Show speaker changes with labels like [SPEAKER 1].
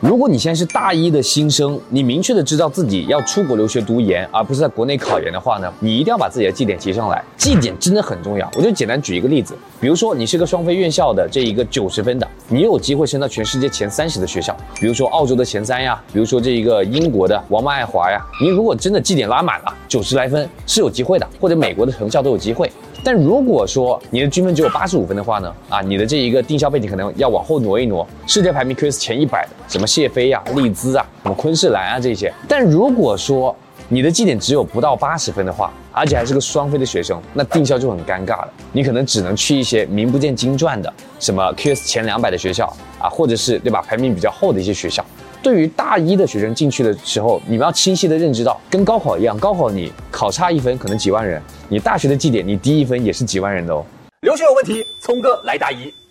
[SPEAKER 1] 如果你现在是大一的新生，你明确的知道自己要出国留学读研，而不是在国内考研的话呢，你一定要把自己的绩点提上来。绩点真的很重要。我就简单举一个例子，比如说你是个双非院校的这一个90分的，你有机会升到全世界前30的学校，比如说澳洲的前3呀，比如说这一个英国的王曼爱华呀。你如果真的绩点拉满了90来分是有机会的，或者美国的藤校都有机会。但如果说你的均分只有85分的话呢，你的这一个定校背景可能要往后挪一挪，世界排名 QS 前100的，什么谢飞啊、利兹啊、什么昆士兰啊这些。但如果说你的绩点只有不到80分的话，而且还是个双非的学生，那定校就很尴尬了。你可能只能去一些名不见经传的，什么 QS 前200的学校啊，或者是对吧排名比较后的一些学校。对于大一的学生进去的时候，你们要清晰的认知到，跟高考一样，高考你考差1分可能几万人，你大学的绩点你低1分也是几万人的哦。
[SPEAKER 2] 留学有问题，聪哥来答疑。